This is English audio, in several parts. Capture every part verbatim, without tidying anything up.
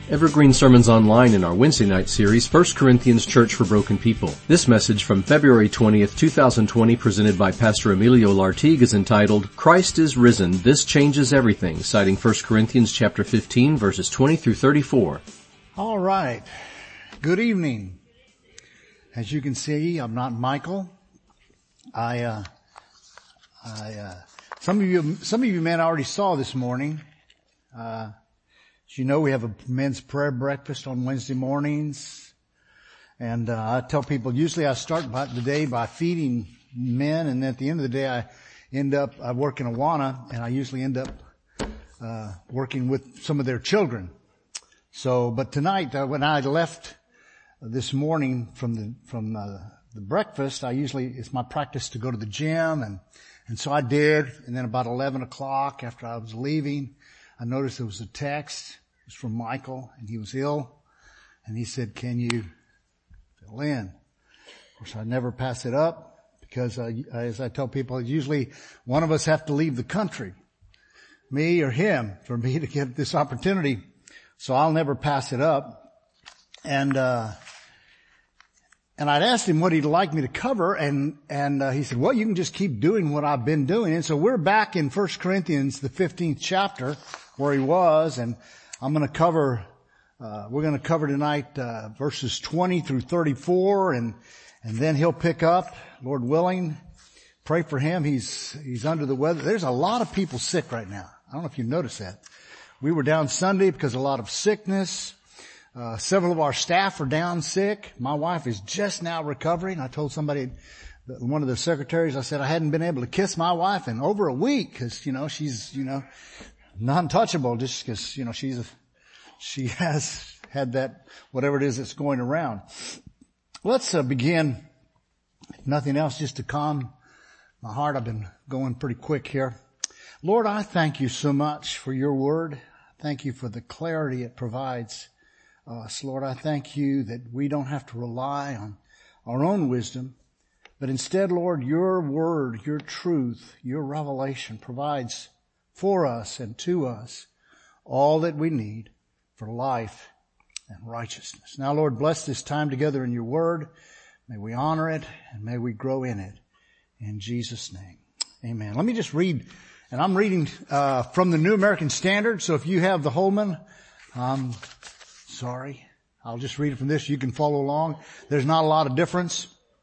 Evergreen Sermons Online in our Wednesday night series, First Corinthians Church for Broken People. This message from February twentieth, twenty twenty, presented by Pastor Emilio Lartigue, is entitled, Christ is Risen, This Changes Everything, citing First Corinthians chapter fifteen, verses twenty through thirty-four. All right. Good evening. As you can see, I'm not Michael. I, uh, I, uh, some of you, some of you men already saw this morning, uh, As you know, we have a men's prayer breakfast on Wednesday mornings. And uh, I tell people, usually I start by, the day by feeding men, and then at the end of the day I end up, I work in Awana, and I usually end up uh working with some of their children. So, but tonight, uh, when I left this morning from the from uh, the breakfast, I usually, it's my practice to go to the gym, and and so I did. And then about eleven o'clock, after I was leaving, I noticed there was a text. It was from Michael, and he was ill. And he said, can you fill in? Of course, I never pass it up because, uh, as I tell people, usually one of us have to leave the country, me or him, for me to get this opportunity. So I'll never pass it up. And, uh, and I'd asked him what he'd like me to cover, and, and, uh, he said, well, you can just keep doing what I've been doing. And so we're back in First Corinthians, the fifteenth chapter, where he was, and I'm going to cover, uh, we're going to cover tonight, uh, verses twenty through thirty-four, and, and then he'll pick up, Lord willing. Pray for him. He's, he's under the weather. There's a lot of people sick right now. I don't know if you noticed that. We were down Sunday because of a lot of sickness. Uh, several of our staff are down sick. My wife is just now recovering. I told somebody, one of the secretaries, I said I hadn't been able to kiss my wife in over a week because, you know, she's, you know, non-touchable just because, you know, she's, a, she has had that, whatever it is that's going around. Let's uh, begin, if nothing else, just to calm my heart. I've been going pretty quick here. Lord, I thank you so much for your word. Thank you for the clarity it provides us. Lord, I thank you that we don't have to rely on our own wisdom, but instead, Lord, your word, your truth, your revelation provides for us and to us all that we need for life and righteousness. Now, Lord, bless this time together in your word. May we honor it and may we grow in it. In Jesus' name, amen. Let me just read, and I'm reading uh from the New American Standard, so if you have the Holman, um sorry, I'll just read it from this. You can follow along. There's not a lot of difference,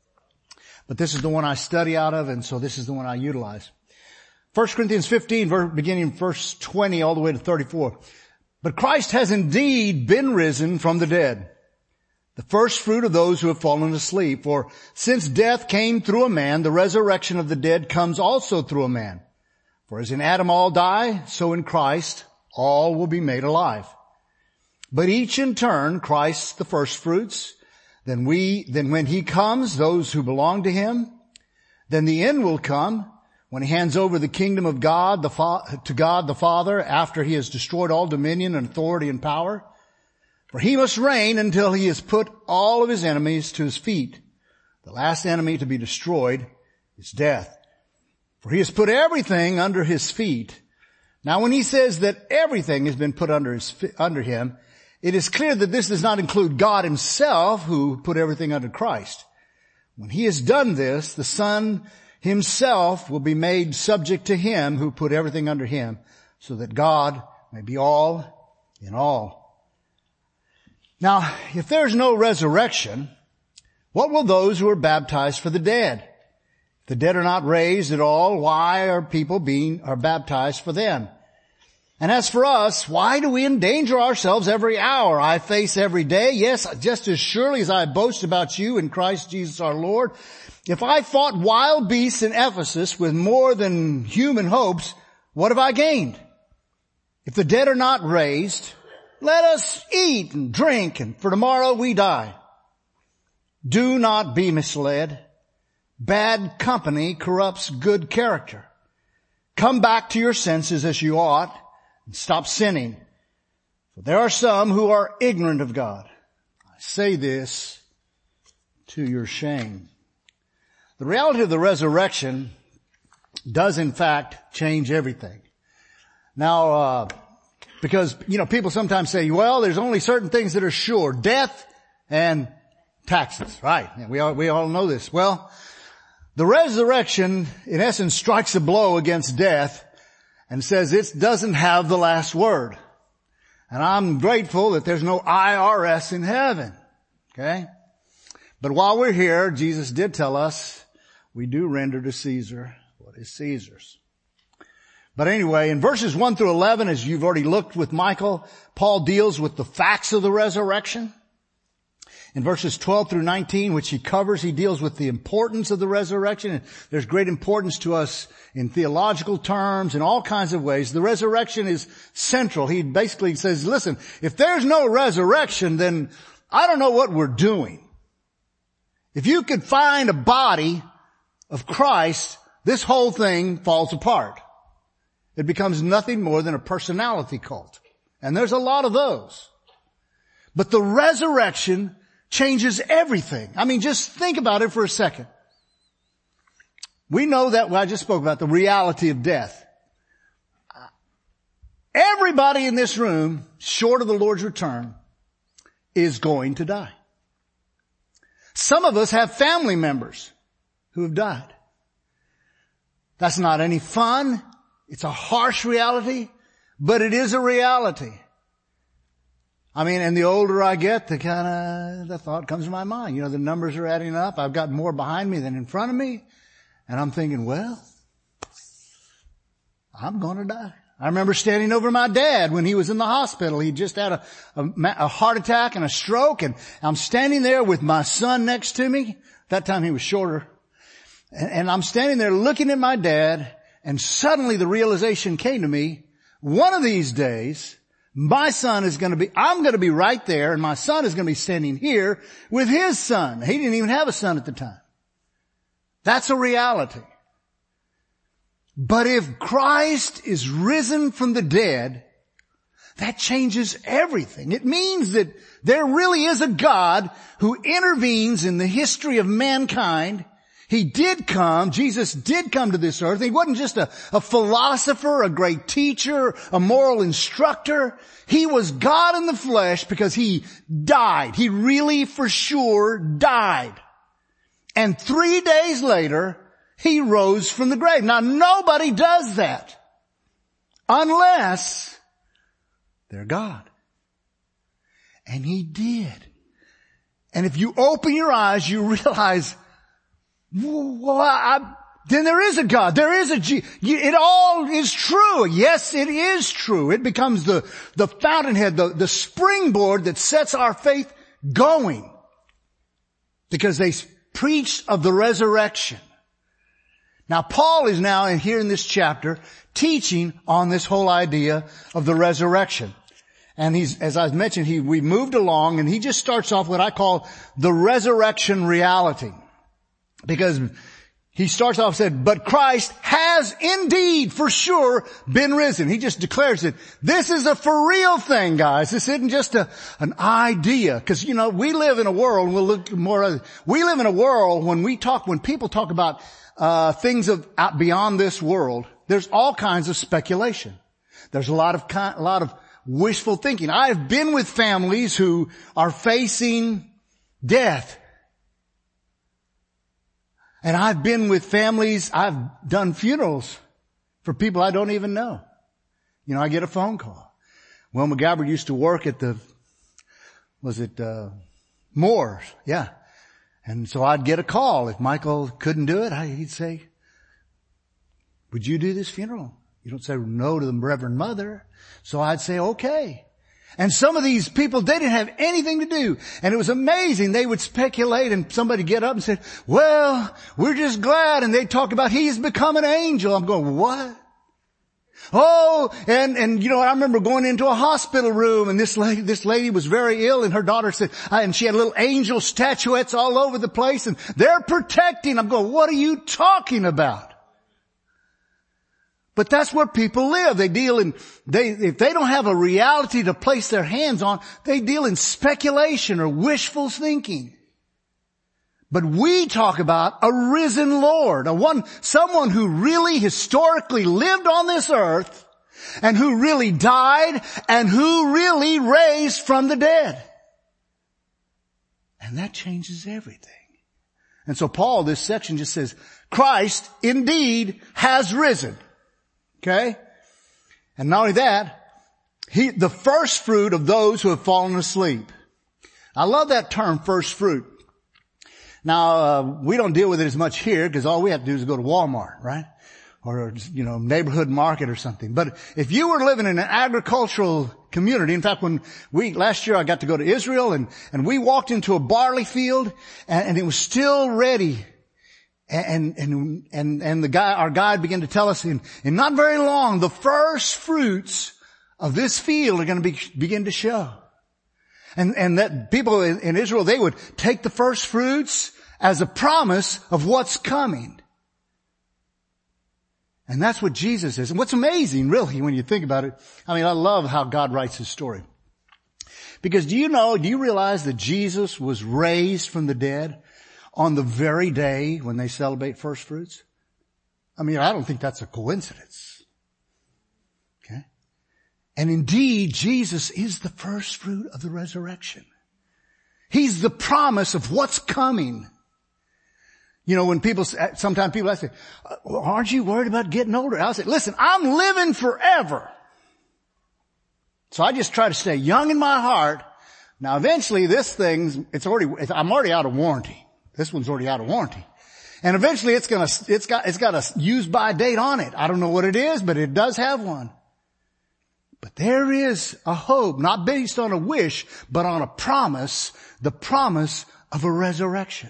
but this is the one I study out of, and so this is the one I utilize. First Corinthians fifteen, beginning verse twenty all the way to thirty-four. But Christ has indeed been risen from the dead, the first fruit of those who have fallen asleep. For since death came through a man, the resurrection of the dead comes also through a man. For as in Adam all die, so in Christ all will be made alive. But each in turn, Christ the first fruits, then we, then when he comes, those who belong to him, then the end will come, when he hands over the kingdom of God, the fa- to God the Father, after he has destroyed all dominion and authority and power. For he must reign until he has put all of his enemies to his feet. The last enemy to be destroyed is death. For he has put everything under his feet. Now when he says that everything has been put under his, under him, it is clear that this does not include God himself, who put everything under Christ. When he has done this, the Son himself will be made subject to him who put everything under him, so that God may be all in all. Now, if there's no resurrection, what will those who are baptized for the dead? If the dead are not raised at all, why are people being, are baptized for them? And as for us, why do we endanger ourselves every hour? I face every day, yes, just as surely as I boast about you in Christ Jesus our Lord. If I fought wild beasts in Ephesus with more than human hopes, what have I gained? If the dead are not raised, let us eat and drink, and for tomorrow we die. Do not be misled. Bad company corrupts good character. Come back to your senses as you ought, and stop sinning. For there are some who are ignorant of God. I say this to your shame. The reality of the resurrection does in fact change everything. Now, uh, Because, you know, people sometimes say, well, there's only certain things that are sure. Death and taxes, right? And we all, we all know this. Well, the resurrection, in essence, strikes a blow against death and says it doesn't have the last word. And I'm grateful that there's no I R S in heaven. Okay? But while we're here, Jesus did tell us we do render to Caesar what is Caesar's. But anyway, in verses one through eleven, as you've already looked with Michael, Paul deals with the facts of the resurrection. In verses twelve through nineteen, which he covers, he deals with the importance of the resurrection. And there's great importance to us in theological terms, in all kinds of ways. The resurrection is central. He basically says, listen, if there's no resurrection, then I don't know what we're doing. If you could find a body of Christ, this whole thing falls apart. It becomes nothing more than a personality cult. And there's a lot of those. But the resurrection changes everything. I mean, just think about it for a second. We know that, well, I just spoke about the reality of death. Everybody in this room, short of the Lord's return, is going to die. Some of us have family members who have died. That's not any fun. It's a harsh reality, but it is a reality. I mean, and the older I get, the kind of, the thought comes to my mind. You know, the numbers are adding up. I've got more behind me than in front of me. And I'm thinking, well, I'm going to die. I remember standing over my dad when he was in the hospital. He just had a, a, a heart attack and a stroke. And I'm standing there with my son next to me. That time he was shorter. And, and I'm standing there looking at my dad. And suddenly the realization came to me, one of these days, my son is going to be, I'm going to be right there, and my son is going to be standing here with his son. He didn't even have a son at the time. That's a reality. But if Christ is risen from the dead, that changes everything. It means that there really is a God who intervenes in the history of mankind. He did come, Jesus did come to this earth. He wasn't just a, a philosopher, a great teacher, a moral instructor. He was God in the flesh because he died. He really for sure died. And three days later, he rose from the grave. Now nobody does that unless they're God. And he did. And if you open your eyes, you realize, well, I, then there is a God. There is a G. It all is true. Yes, it is true. It becomes the, the fountainhead, the, the springboard that sets our faith going. Because they preach of the resurrection. Now, Paul is now in here in this chapter teaching on this whole idea of the resurrection. And he's, as I mentioned, he, we moved along and he just starts off what I call the resurrection reality. Because he starts off and said, but Christ has indeed for sure been risen. He just declares it. This is a for real thing, guys. This isn't just a, an idea. Cause you know, we live in a world, we'll look more, we live in a world when we talk, when people talk about, uh, things of out beyond this world, there's all kinds of speculation. There's a lot of, a lot of wishful thinking. I've been with families who are facing death. And I've been with families, I've done funerals for people I don't even know. You know, I get a phone call. Wilma Gabbard used to work at the, was it, uh, Moore's? Yeah. And so I'd get a call. If Michael couldn't do it, I, he'd say, would you do this funeral? You don't say no to the Reverend Mother. So I'd say, okay. And some of these people, they didn't have anything to do. And it was amazing. They would speculate and somebody get up and say, well, we're just glad. And they'd talk about he's become an angel. I'm going, what? Oh, and, and you know, I remember going into a hospital room and this lady, this lady was very ill and her daughter said, and she had little angel statuettes all over the place and they're protecting. I'm going, what are you talking about? But that's where people live. They deal in, they, if they don't have a reality to place their hands on, they deal in speculation or wishful thinking. But we talk about a risen Lord, a one, someone who really historically lived on this earth and who really died and who really raised from the dead. And that changes everything. And so Paul, this section just says, Christ indeed has risen. Okay? And not only that, he, the first fruit of those who have fallen asleep. I love that term, first fruit. Now, uh, we don't deal with it as much here because all we have to do is go to Walmart, right? Or, you know, neighborhood market or something. But if you were living in an agricultural community, in fact, when we, last year I got to go to Israel and, and we walked into a barley field and, and it was still ready. And, and, and, and the guy, our guide began to tell us in, in not very long, the first fruits of this field are going to be, begin to show. And, and that people in, in Israel, they would take the first fruits as a promise of what's coming. And that's what Jesus is. And what's amazing, really, when you think about it, I mean, I love how God writes his story. Because do you know, do you realize that Jesus was raised from the dead on the very day when they celebrate first fruits? I mean, I don't think that's a coincidence. Okay? And indeed, Jesus is the first fruit of the resurrection. He's the promise of what's coming. You know, when people, sometimes people ask me, aren't you worried about getting older? I'll say, listen, I'm living forever. So I just try to stay young in my heart. Now eventually this thing's, it's already, it's, I'm already out of warranty. This one's already out of warranty. And eventually it's gonna, it's got, it's got a use by date on it. I don't know what it is, but it does have one. But there is a hope, not based on a wish, but on a promise, the promise of a resurrection.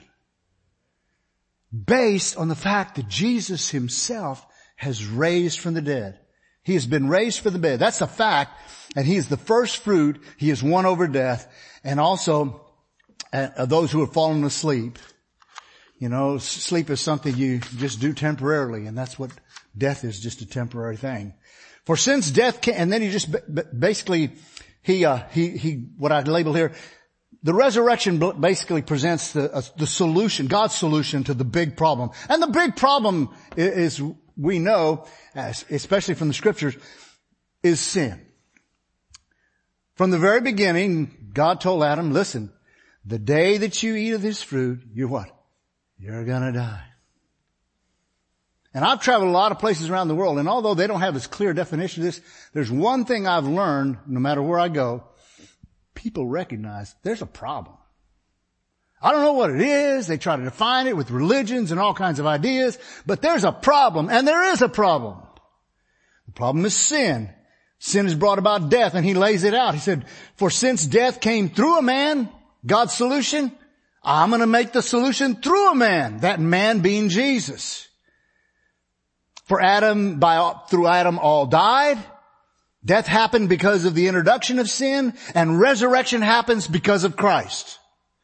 Based on the fact that Jesus himself has raised from the dead. He has been raised from the dead. That's a fact. And he is the first fruit. He has won over death. And also, uh, those who have fallen asleep. You know, sleep is something you just do temporarily. And that's what death is, just a temporary thing. For since death came, and then he just basically, he, uh, he, he, what I label here, the resurrection basically presents the, uh, the solution, God's solution to the big problem. And the big problem is, is we know, especially from the scriptures, is sin. From the very beginning, God told Adam, listen, the day that you eat of this fruit, you're what? You're gonna die. And I've traveled a lot of places around the world, and although they don't have this clear definition of this, there's one thing I've learned, no matter where I go, people recognize there's a problem. I don't know what it is. They try to define it with religions and all kinds of ideas, but there's a problem, and there is a problem. The problem is sin. Sin has brought about death, and he lays it out. He said, for since death came through a man, God's solution, I'm going to make the solution through a man, that man being Jesus. For Adam, by, through Adam all died. Death happened because of the introduction of sin, and resurrection happens because of Christ.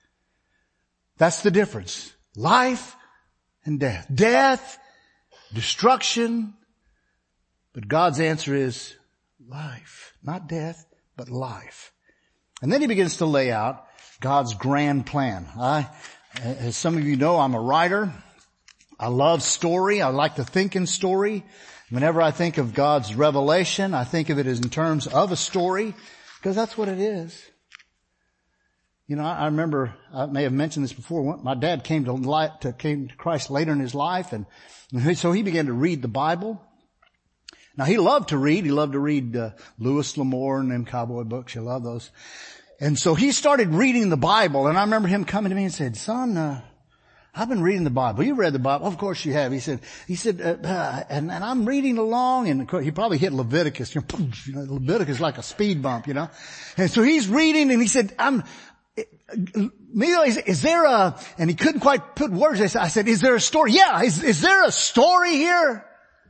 That's the difference. Life and death. Death, destruction, but God's answer is life. Not death, but life. And then he begins to lay out God's grand plan. I, as some of you know, I'm a writer. I love story. I like to think in story. Whenever I think of God's revelation, I think of it as in terms of a story, because that's what it is. You know, I remember, I may have mentioned this before, my dad came to light, to, came to Christ later in his life, and, and so he began to read the Bible. Now he loved to read. He loved to read uh, Lewis L'Amour and them cowboy books. You love those. And so he started reading the Bible, and I remember him coming to me and said, son, uh, I've been reading the Bible. You read the Bible? Of course you have. He said, he said, uh, uh, and, and I'm reading along, and he probably hit Leviticus. You know, you know, Leviticus is like a speed bump, you know. And so he's reading, and he said, I'm, is, is there a, and he couldn't quite put words. I said, I said, is there a story? Yeah, is, is there a story here?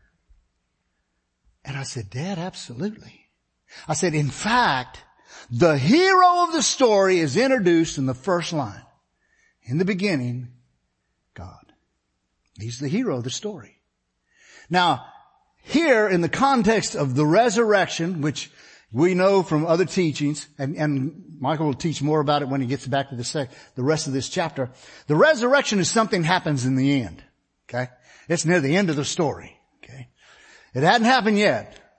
And I said, Dad, absolutely. I said, in fact, the hero of the story is introduced in the first line. In the beginning, God. He's the hero of the story. Now, here in the context of the resurrection, which we know from other teachings, and, and Michael will teach more about it when he gets back to the, sec, the rest of this chapter. The resurrection is something that happens in the end. Okay? It's near the end of the story. Okay? It hadn't happened yet.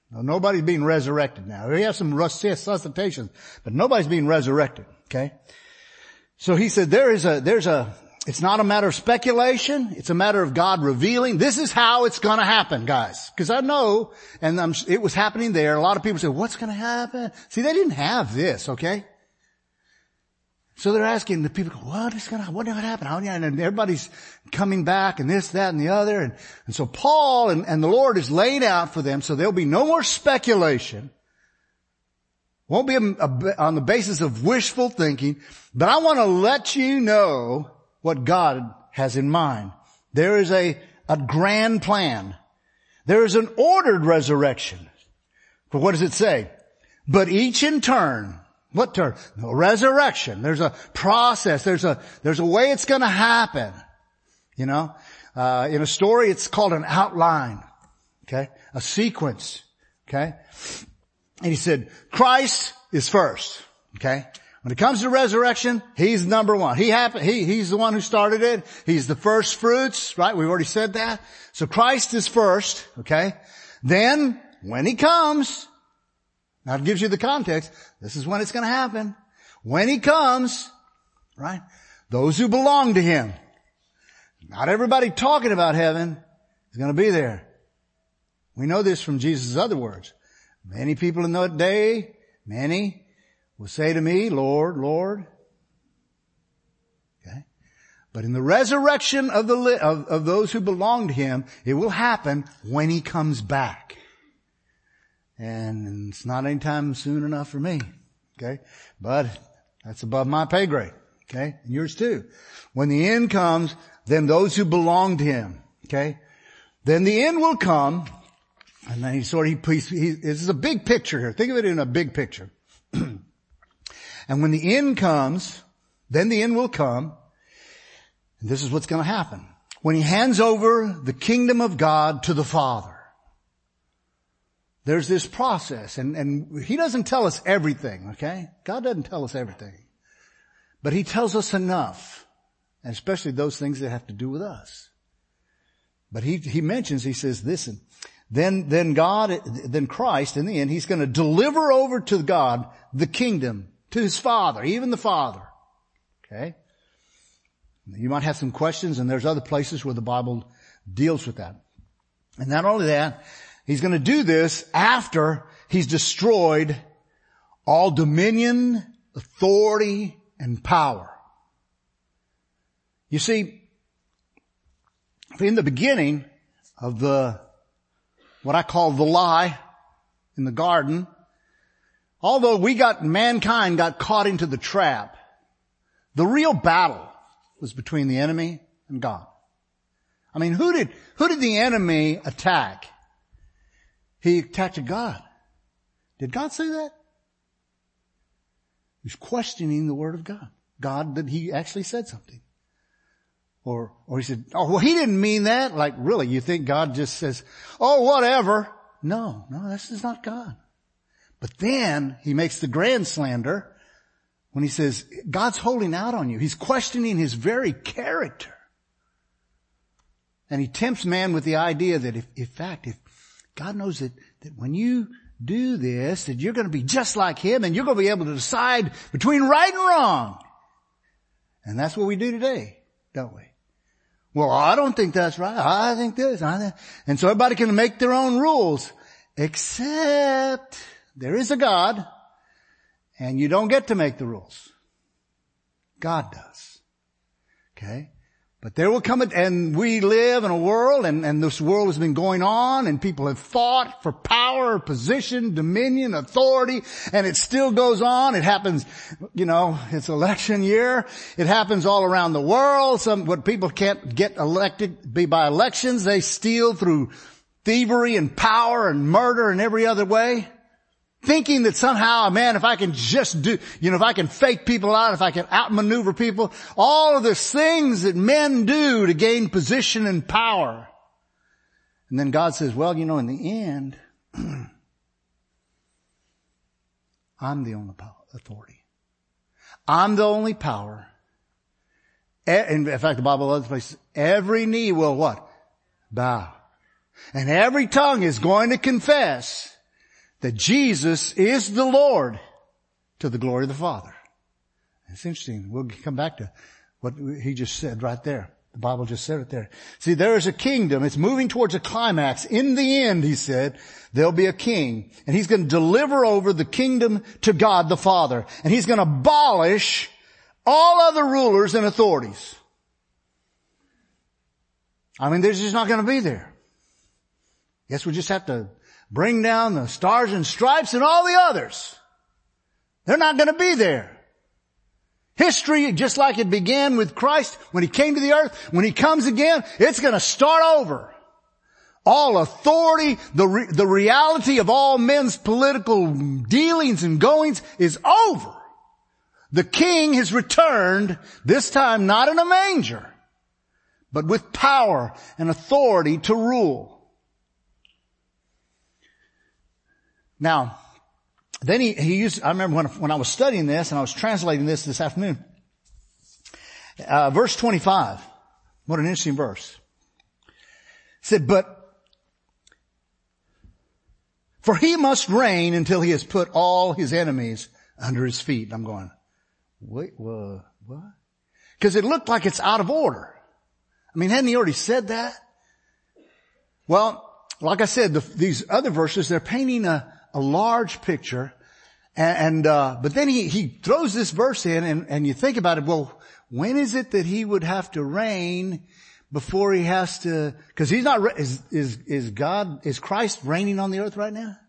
No, nobody's being resurrected now. We have some resuscitations, but nobody's being resurrected. Okay. So he said there is a, there's a, it's not a matter of speculation. It's a matter of God revealing. This is how it's going to happen, guys. Because I know, and I'm, it was happening there. A lot of people say, what's going to happen? See, they didn't have this, okay? So they're asking the people, what is going to, what going to happen? How, and everybody's coming back and this, that, and the other. And, and so Paul and, and the Lord is laying out for them so there'll be no more speculation. Won't be a, a, on the basis of wishful thinking. But I want to let you know what God has in mind. There is a, a grand plan. There is an ordered resurrection. For what does it say? But each in turn. What turn? No, resurrection. There's a process. There's a, there's a way it's going to happen. You know, uh, in a story, it's called an outline. Okay. A sequence. Okay. And he said, Christ is first. Okay. When it comes to resurrection, He's number one. He happened, he, He's the one who started it. He's the first fruits, right? We've already said that. So Christ is first. Okay. Then, when He comes, now it gives you the context. This is when it's going to happen. When He comes, right? Those who belong to Him. Not everybody talking about heaven is going to be there. We know this from Jesus' other words. Many people in that day, many will say to me, Lord, Lord. Okay. But in the resurrection of the, of, of those who belong to Him, it will happen when He comes back. And it's not any time soon enough for me. Okay. But that's above my pay grade. Okay. And yours too. When the end comes, then those who belong to Him. Okay. Then the end will come. And then he sort of, he, he, this is a big picture here. Think of it in a big picture. And when the end comes, then the end will come. And this is what's going to happen. When He hands over the kingdom of God to the Father. There's this process, and, and He doesn't tell us everything, okay? God doesn't tell us everything. But He tells us enough, and especially those things that have to do with us. But He, He mentions, He says, listen, then, then God, then Christ, in the end, He's going to deliver over to God the kingdom, to His Father, even the Father. Okay? You might have some questions, and there's other places where the Bible deals with that. And not only that, He's going to do this after He's destroyed all dominion, authority, and power. You see, in the beginning of the, what I call the lie in the garden, although we got, mankind got caught into the trap, the real battle was between the enemy and God. I mean, who did, who did the enemy attack? He attacked God. Did God say that? He's questioning the Word of God. God, that He actually said something. Or, or He said, oh, well, He didn't mean that. Like, really, you think God just says, oh, whatever. No, no, this is not God. But then He makes the grand slander when He says, God's holding out on you. He's questioning His very character. And He tempts man with the idea that if, in fact, if God knows that, that when you do this, that you're going to be just like Him and you're going to be able to decide between right and wrong. And that's what we do today, don't we? Well, I don't think that's right. I think this. I think. And so everybody can make their own rules, except there is a God, and you don't get to make the rules. God does. Okay? But there will come a, and we live in a world, and, and this world has been going on, and people have fought for power, position, dominion, authority, and it still goes on. It happens, you know, it's election year. It happens all around the world. Some, what people can't get elected be by elections, they steal through thievery and power and murder and every other way. Thinking that somehow, man, if I can just do, you know, if I can fake people out, if I can outmaneuver people, all of the things that men do to gain position and power. And then God says, well, you know, in the end, I'm the only power, authority. I'm the only power. In fact, the Bible other places, every knee will what? Bow. And every tongue is going to confess that Jesus is the Lord to the glory of the Father. It's interesting. We'll come back to what he just said right there. The Bible just said it there. See, there is a kingdom. It's moving towards a climax. In the end, he said, there'll be a king. And he's going to deliver over the kingdom to God the Father. And he's going to abolish all other rulers and authorities. I mean, they're just not going to be there. Guess we just have to bring down the stars and stripes and all the others. They're not going to be there. History, just like it began with Christ when he came to the earth, when he comes again, it's going to start over. All authority, the re- the reality of all men's political dealings and goings is over. The king has returned, this time not in a manger, but with power and authority to rule. Now, then he, he used, I remember when, when I was studying this and I was translating this this afternoon, uh, verse twenty-five. What an interesting verse. It said, but for he must reign until he has put all his enemies under his feet. And I'm going, wait, what? What? Because it looked like it's out of order. I mean, hadn't he already said that? Well, like I said, the, these other verses, they're painting a, a large picture. And, and uh, but then he, he throws this verse in and, and you think about it, well, when is it that he would have to reign before he has to, cause he's not, is, is, is God, is Christ reigning on the earth right now?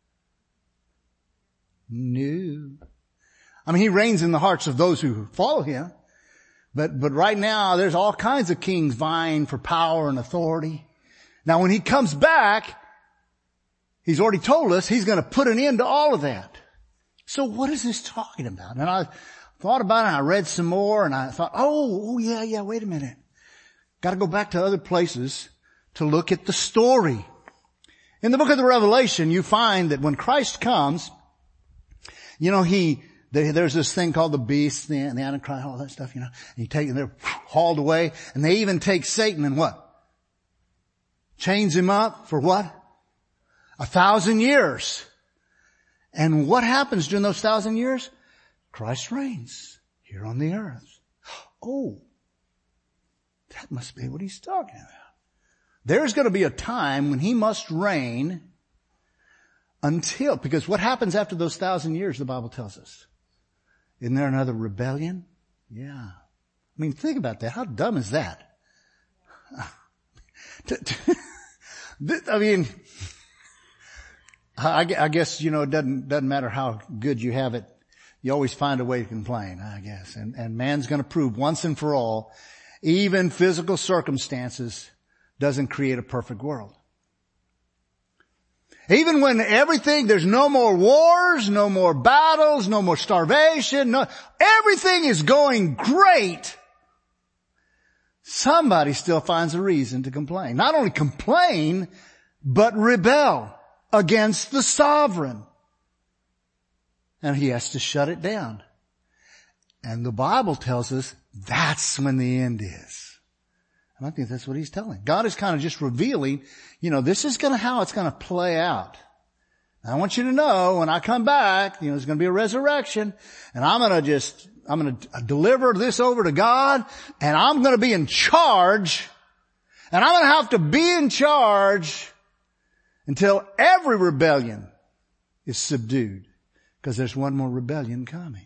No. I mean, he reigns in the hearts of those who follow him. But, but right now there's all kinds of kings vying for power and authority. Now when he comes back, he's already told us he's going to put an end to all of that. So what is this talking about? And I thought about it and I read some more and I thought, oh, oh yeah, yeah, wait a minute. Got to go back to other places to look at the story. In the book of the Revelation, you find that when Christ comes, you know, he, there's this thing called the beast, the, the Antichrist, all that stuff, you know, and you take, and they're hauled away and they even take Satan and what? Chains him up for what? A thousand years. And what happens during those thousand years? Christ reigns here on the earth. Oh, that must be what he's talking about. There's going to be a time when he must reign until, because what happens after those thousand years, the Bible tells us? Isn't there another rebellion? Yeah. I mean, think about that. How dumb is that? I mean, I guess, you know, it doesn't, doesn't matter how good you have it. You always find a way to complain, I guess. And, and man's going to prove once and for all, even physical circumstances doesn't create a perfect world. Even when everything, there's no more wars, no more battles, no more starvation, no, everything is going great. Somebody still finds a reason to complain. Not only complain, but rebel against the sovereign. And he has to shut it down. And the Bible tells us that's when the end is. And I think that's what he's telling. God is kind of just revealing, you know, this is going to how it's going to play out. And I want you to know when I come back, you know, there's going to be a resurrection and I'm going to just, I'm going to deliver this over to God and I'm going to be in charge and I'm going to have to be in charge until every rebellion is subdued, because there's one more rebellion coming.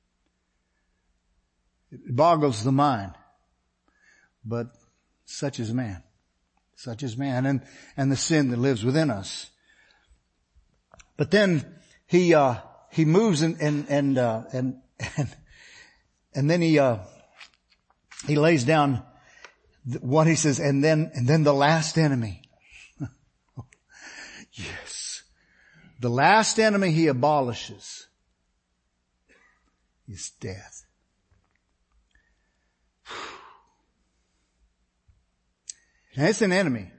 It boggles the mind. But such is man. Such is man and, and the sin that lives within us. But then he, uh, he moves and, and, and, uh, and, and, and then he, uh, he lays down what he says, and then, and then the last enemy. Yes. The last enemy he abolishes is death. And it's an enemy.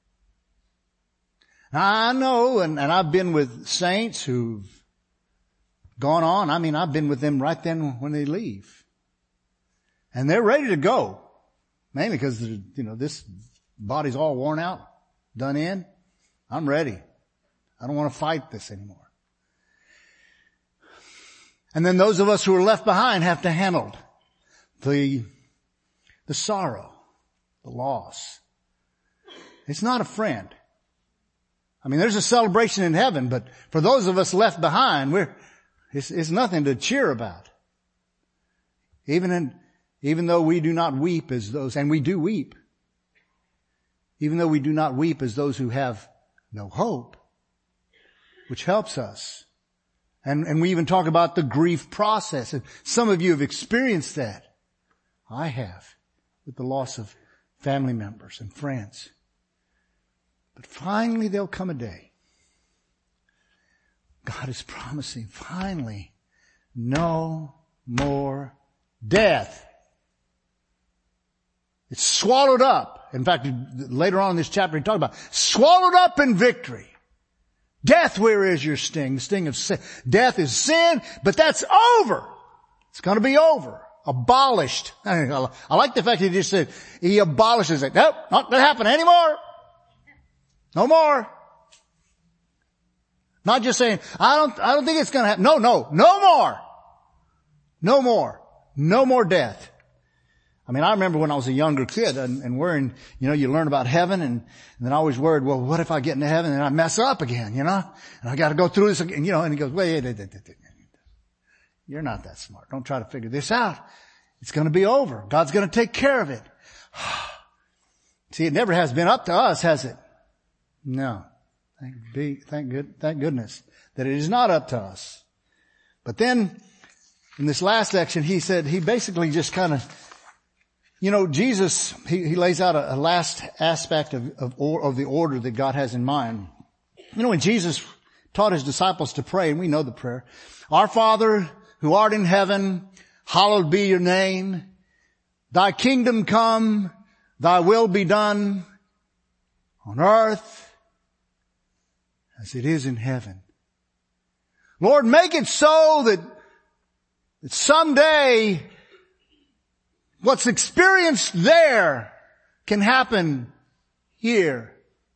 Now, I know, and, and I've been with saints who've gone on. I mean, I've been with them right then when they leave. And they're ready to go. Mainly because, you know, this body's all worn out, done in. I'm ready. I don't want to fight this anymore. And then those of us who are left behind have to handle the, the sorrow, the loss. It's not a friend. I mean, there's a celebration in heaven, but for those of us left behind, we're, it's, it's nothing to cheer about. Even in, even though we do not weep as those, and we do weep, even though we do not weep as those who have no hope, which helps us. And, and we even talk about the grief process. And some of you have experienced that. I have, with the loss of family members and friends. But finally there'll come a day. God is promising, finally, no more death. It's swallowed up. In fact, later on in this chapter he talked about swallowed up in victory. Death, where is your sting? The sting of sin. Death is sin, but that's over. It's going to be over. Abolished. I like the fact that he just said he abolishes it. Nope, not going to happen anymore. No more. Not just saying, I don't, I don't think it's going to happen. No, no, no more. No more. No more death. I mean, I remember when I was a younger kid and, and we're in, you know, you learn about heaven and, and then I always worried, well, what if I get into heaven and I mess up again, you know? And I got to go through this again, you know, and he goes, wait, wait, wait, wait, you're not that smart. Don't try to figure this out. It's going to be over. God's going to take care of it. See, it never has been up to us, has it? No. Thank be, thank good, thank goodness that it is not up to us. But then in this last section, he said, he basically just kind of, you know, Jesus, he, he lays out a, a last aspect of, of, or, of the order that God has in mind. You know, when Jesus taught his disciples to pray, and we know the prayer, Our Father who art in heaven, hallowed be your name. Thy kingdom come, thy will be done on earth as it is in heaven. Lord, make it so that, that someday what's experienced there can happen here.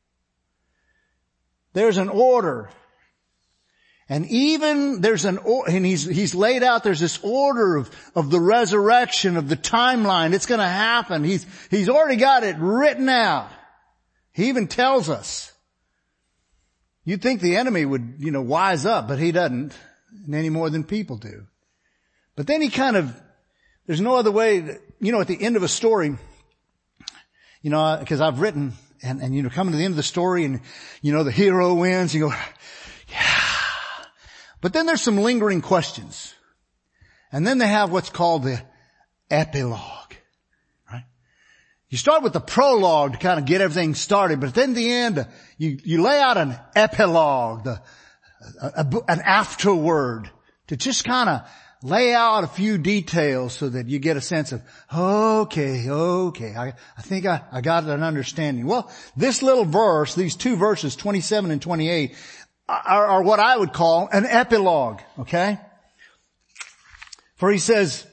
There's an order. And even there's an, and he's, he's laid out, there's this order of, of the resurrection, of the timeline. It's going to happen. He's, he's already got it written out. He even tells us. You'd think the enemy would, you know, wise up, but he doesn't any more than people do. But then he kind of, there's no other way that, you know, at the end of a story, you know, because I've written and, and, you know, coming to the end of the story and, you know, the hero wins, you go, yeah. But then there's some lingering questions. And then they have what's called the epilogue, right? You start with the prologue to kind of get everything started, but then at the end, you, you lay out an epilogue, the, a, a, an afterword to just kind of lay out a few details so that you get a sense of, okay, okay, I, I think I, I got an understanding. Well, this little verse, these two verses, twenty-seven and twenty-eight, are, are what I would call an epilogue, okay? For he says,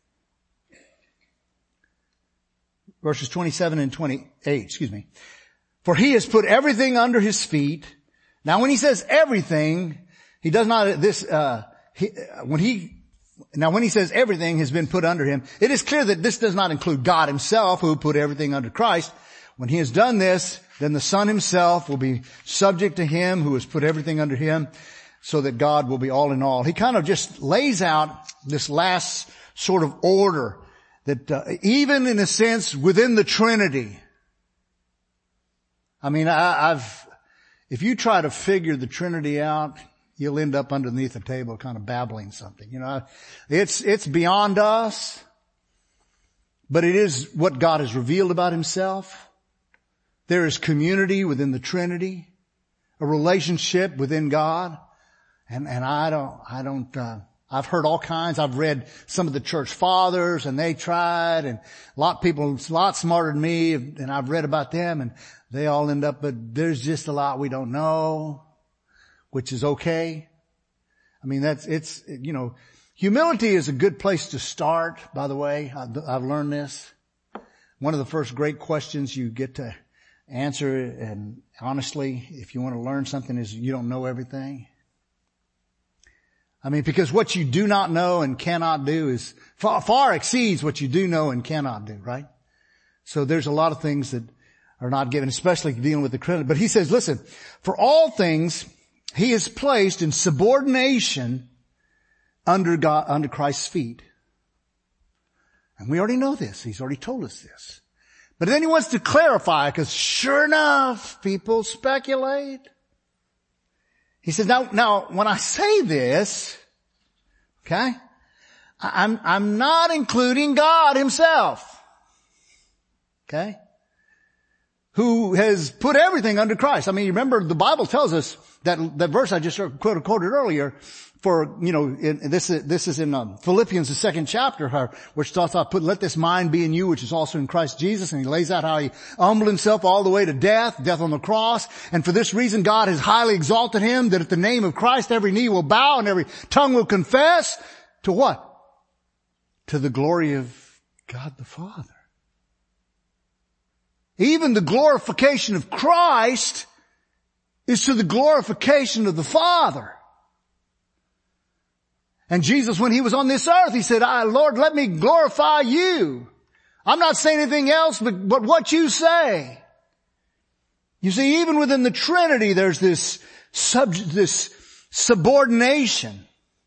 verses twenty-seven and twenty-eight, excuse me, for he has put everything under his feet. Now when he says everything, he does not, this, uh, he, when he, Now when he says everything has been put under him, it is clear that this does not include God himself who put everything under Christ. When he has done this, then the Son himself will be subject to him who has put everything under him so that God will be all in all. He kind of just lays out this last sort of order that uh, even in a sense within the Trinity. I mean, I, I've, if you try to figure the Trinity out, you'll end up underneath the table kind of babbling something. You know, it's, it's beyond us, but it is what God has revealed about himself. There is community within the Trinity, a relationship within God. And, and I don't, I don't, uh, I've heard all kinds. I've read some of the church fathers and they tried, and a lot of people, a lot smarter than me, and I've read about them and they all end up, but there's just a lot we don't know, which is okay. I mean, that's, it's, you know, humility is a good place to start, by the way. I've learned this. One of the first great questions you get to answer, and honestly, if you want to learn something, is you don't know everything. I mean, because what you do not know and cannot do is far, far exceeds what you do know and cannot do, right? So there's a lot of things that are not given, especially dealing with the credit. But he says, listen, for all things, he is placed in subordination under God, under Christ's feet. And we already know this. He's already told us this. But then he wants to clarify, because sure enough, people speculate. He says, now, now, when I say this, okay, I'm, I'm not including God himself. Okay? Who has put everything under Christ. I mean, you remember the Bible tells us that, that verse I just quoted, quoted earlier, for, you know, in, this, this is in um, Philippians, the second chapter, which starts off, put, let this mind be in you, which is also in Christ Jesus. And he lays out how he humbled himself all the way to death, death on the cross. And for this reason, God has highly exalted him, that at the name of Christ, every knee will bow and every tongue will confess to what? To the glory of God the Father. Even the glorification of Christ is to the glorification of the Father. And Jesus, when he was on this earth, he said, I, Lord, let me glorify you. I'm not saying anything else but, but what you say. You see, even within the Trinity, there's this sub, this subordination.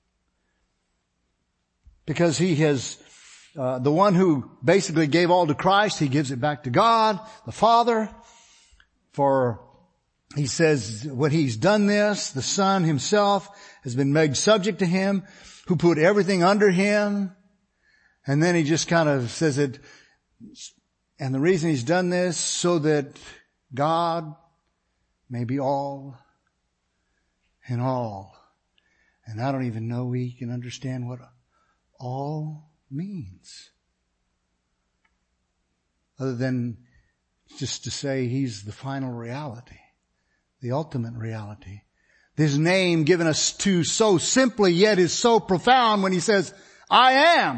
Because he has, uh, the one who basically gave all to Christ, he gives it back to God, the Father. For, he says, when he's done this, the Son himself has been made subject to him, who put everything under him. And then he just kind of says it, and the reason he's done this, so that God may be all in all. And I don't even know we can understand what all means. Other than just to say he's the final reality, the ultimate reality. His name given us to so simply, yet is so profound when he says, I am.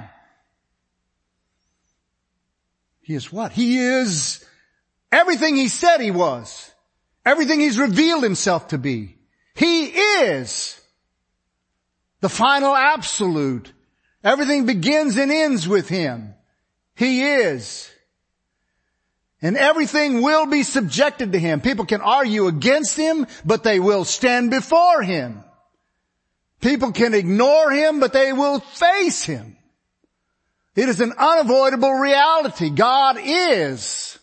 He is what? He is everything he said he was. Everything he's revealed himself to be. He is the final absolute. Everything begins and ends with him. He is. And everything will be subjected to him. People can argue against him, but they will stand before him. People can ignore him, but they will face him. It is an unavoidable reality. God is.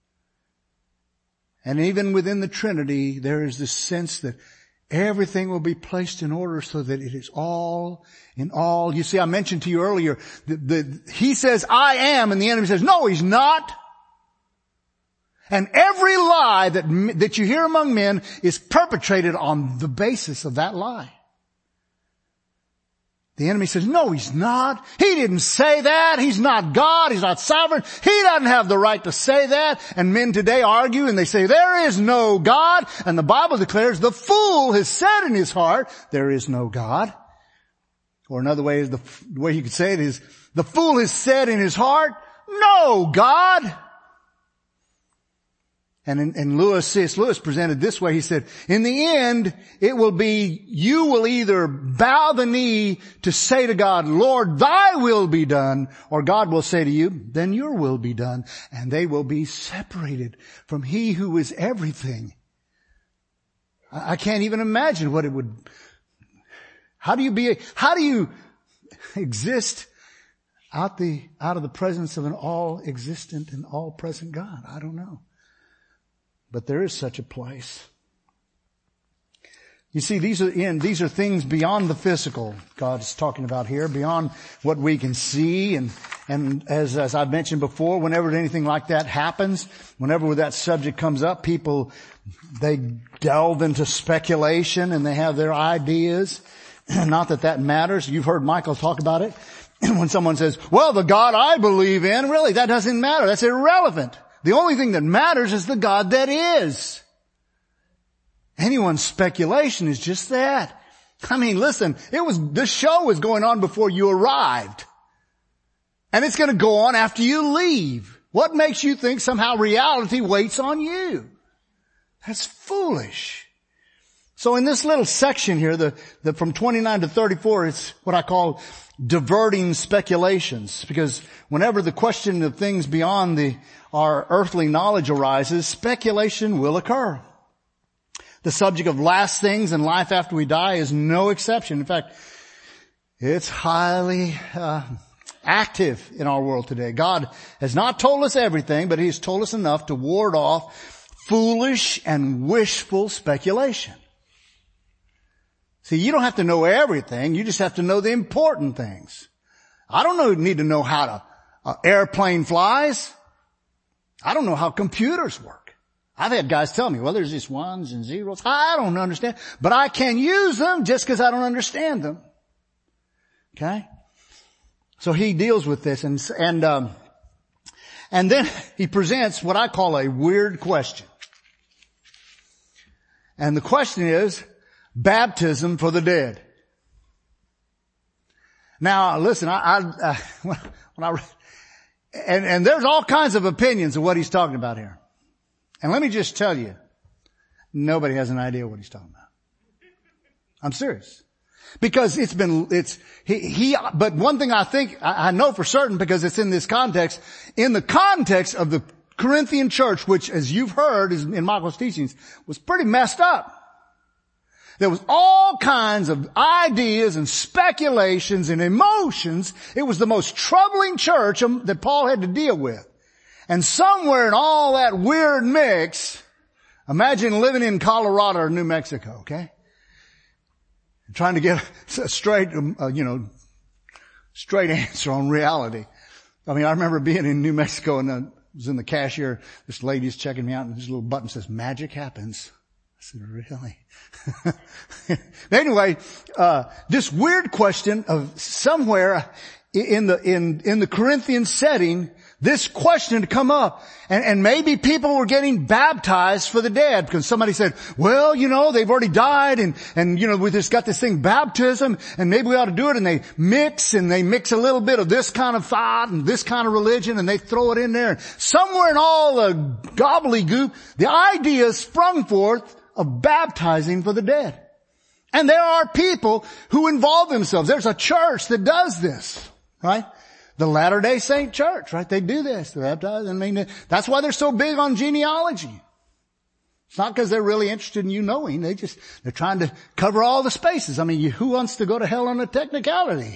And even within the Trinity, there is this sense that everything will be placed in order so that it is all in all. You see, I mentioned to you earlier, the, the, he says, I am, and the enemy says, no, he's not. And every lie that, that you hear among men is perpetrated on the basis of that lie. The enemy says, no, he's not. He didn't say that. He's not God. He's not sovereign. He doesn't have the right to say that. And men today argue and they say, there is no God. And the Bible declares the fool has said in his heart, there is no God. Or another way is the, the way you could say it is, the fool has said in his heart, no God. And in, in Lewis, C S Lewis presented this way. He said, in the end, it will be, you will either bow the knee to say to God, Lord, thy will be done, or God will say to you, then your will be done. And they will be separated from he who is everything. I, I can't even imagine what it would, how do you be, how do you exist out the, out of the presence of an all existent and all present God? I don't know. But there is such a place. You see, these are in, these are things beyond the physical God is talking about here, beyond what we can see. And, and as, as I've mentioned before, whenever anything like that happens, whenever that subject comes up, people, they delve into speculation and they have their ideas. Not that that matters. You've heard Michael talk about it. When someone says, well, the God I believe in, really, that doesn't matter. That's irrelevant. The only thing that matters is the God that is. Anyone's speculation is just that. I mean, listen, it was, this show was going on before you arrived. And it's going to go on after you leave. What makes you think somehow reality waits on you? That's foolish. So in this little section here, the, the from twenty-nine to thirty-four, it's what I call diverting speculations. Because whenever the question of things beyond the, our earthly knowledge arises, speculation will occur. The subject of last things and life after we die is no exception. In fact, it's highly uh, active in our world today. God has not told us everything, but He's told us enough to ward off foolish and wishful speculation. See, you don't have to know everything. You just have to know the important things. I don't know, need to know how to uh, airplane flies. I don't know how computers work. I've had guys tell me, well, there's just ones and zeros. I don't understand, but I can use them just because I don't understand them. Okay? So he deals with this, and and um, and then he presents what I call a weird question. And the question is, baptism for the dead. Now, listen, I, I uh, when I and and there's all kinds of opinions of what he's talking about here. And let me just tell you, nobody has an idea what he's talking about. I'm serious. Because it's been, it's, he, he, but one thing I think, I, I know for certain because it's in this context, in the context of the Corinthian church, which as you've heard is in Michael's teachings, was pretty messed up. There was all kinds of ideas and speculations and emotions. It was the most troubling church that Paul had to deal with. And somewhere in all that weird mix, imagine living in Colorado or New Mexico, okay? Trying to get a straight, uh, you know, straight answer on reality. I mean, I remember being in New Mexico and I was in the cashier. This lady's checking me out and this little button says, magic happens. I said, really? Anyway, uh, this weird question of somewhere in the, in, in the Corinthian setting, this question to come up, and, and maybe people were getting baptized for the dead because somebody said, well, you know, they've already died and, and, you know, we just got this thing, baptism, and maybe we ought to do it, and they mix, and they mix a little bit of this kind of thought and this kind of religion, and they throw it in there. And somewhere in all the gobbledygook, the idea sprung forth of baptizing for the dead. And there are people who involve themselves. There's a church that does this, right? The Latter-day Saint Church, right? They do this. They baptize. I mean, that's why they're so big on genealogy. It's not because they're really interested in you knowing. They just, they're trying to cover all the spaces. I mean, you, who wants to go to hell on a technicality?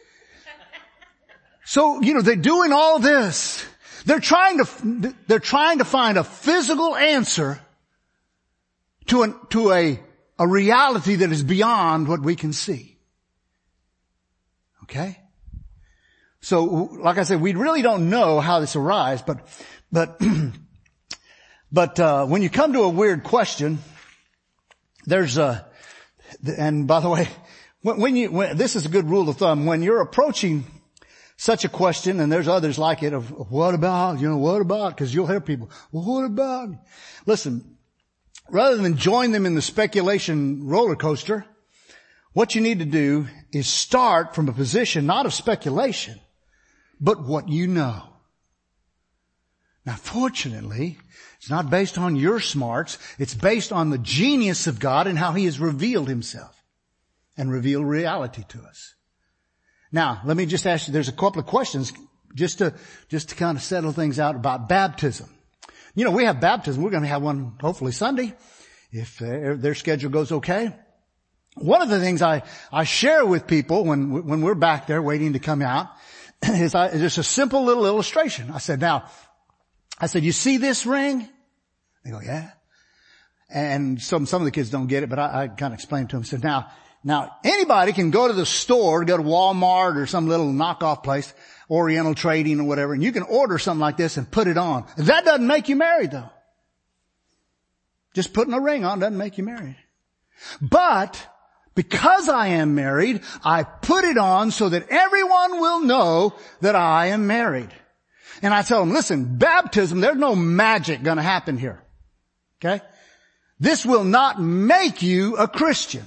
So, you know, they're doing all this. They're trying to, they're trying to find a physical answer to an, to a, a reality that is beyond what we can see. Okay? So, like I said, we really don't know how this arises, but, but, but, uh, when you come to a weird question, there's a, and by the way, when, when you, when, this is a good rule of thumb, when you're approaching such a question, and there's others like it, of what about, you know, what about, because you'll hear people, well, what about? Listen, rather than join them in the speculation roller coaster, what you need to do is start from a position not of speculation, but what you know. Now, fortunately, it's not based on your smarts. It's based on the genius of God and how He has revealed Himself and revealed reality to us. Now, let me just ask you, there's a couple of questions just to, just to kind of settle things out about baptism. You know, we have baptism. We're going to have one hopefully Sunday if uh, their schedule goes okay. One of the things I, I share with people when, when we're back there waiting to come out is I, just a simple little illustration. I said, now, I said, you see this ring? They go, yeah. And some, some of the kids don't get it, but I, I kind of explained to them. I said, now, now anybody can go to the store, go to Walmart or some little knockoff place, Oriental Trading or whatever, and you can order something like this and put it on. That doesn't make you married though. Just putting a ring on doesn't make you married. But because I am married, I put it on so that everyone will know that I am married. And I tell them, listen, baptism, there's no magic going to happen here. Okay? This will not make you a Christian.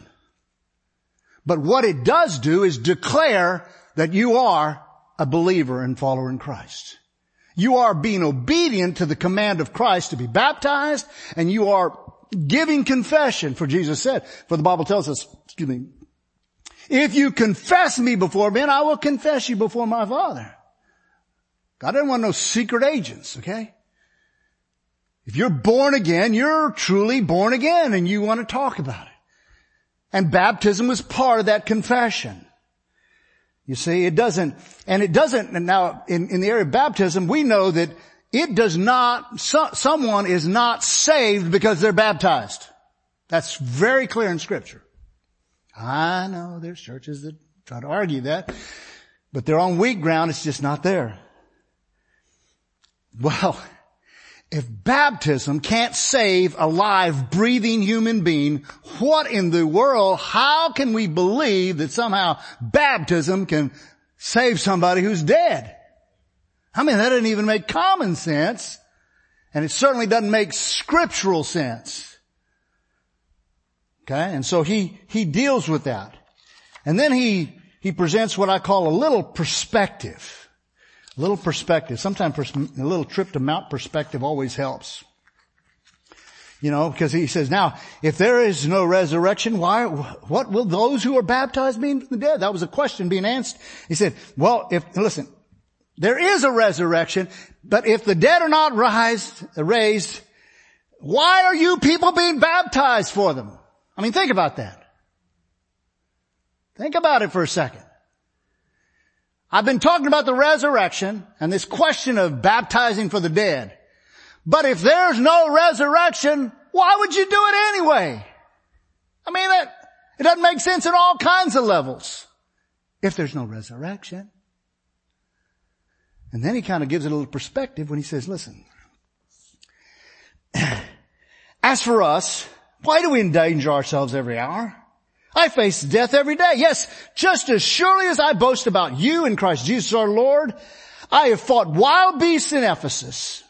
But what it does do is declare that you are a believer and follower in Christ. You are being obedient to the command of Christ to be baptized, and you are giving confession, for Jesus said, for the Bible tells us, excuse me, if you confess me before men, I will confess you before my Father. God doesn't want no secret agents, okay? If you're born again, you're truly born again, and you want to talk about it. And baptism was part of that confession. You see, it doesn't, and it doesn't, and now in, in the area of baptism, we know that it does not, so, someone is not saved because they're baptized. That's very clear in Scripture. I know there's churches that try to argue that, but they're on weak ground. It's just not there. Well, if baptism can't save a live, breathing human being, what in the world, how can we believe that somehow baptism can save somebody who's dead? I mean, that doesn't even make common sense, and it certainly doesn't make scriptural sense. Okay, and so he, he deals with that. And then he, he presents what I call a little perspective. A little perspective. Sometimes pers- a little trip to Mount Perspective always helps. You know, because he says, now, if there is no resurrection, why, what will those who are baptized mean to the dead? That was a question being answered. He said, well, if, listen, there is a resurrection, but if the dead are not raised, raised, why are you people being baptized for them? I mean, think about that. Think about it for a second. I've been talking about the resurrection and this question of baptizing for the dead. But if there's no resurrection, why would you do it anyway? I mean, it, it doesn't make sense in all kinds of levels. If there's no resurrection. And then he kind of gives it a little perspective when he says, listen, as for us, why do we endanger ourselves every hour? I face death every day. Yes, just as surely as I boast about you in Christ Jesus our Lord, I have fought wild beasts in Ephesus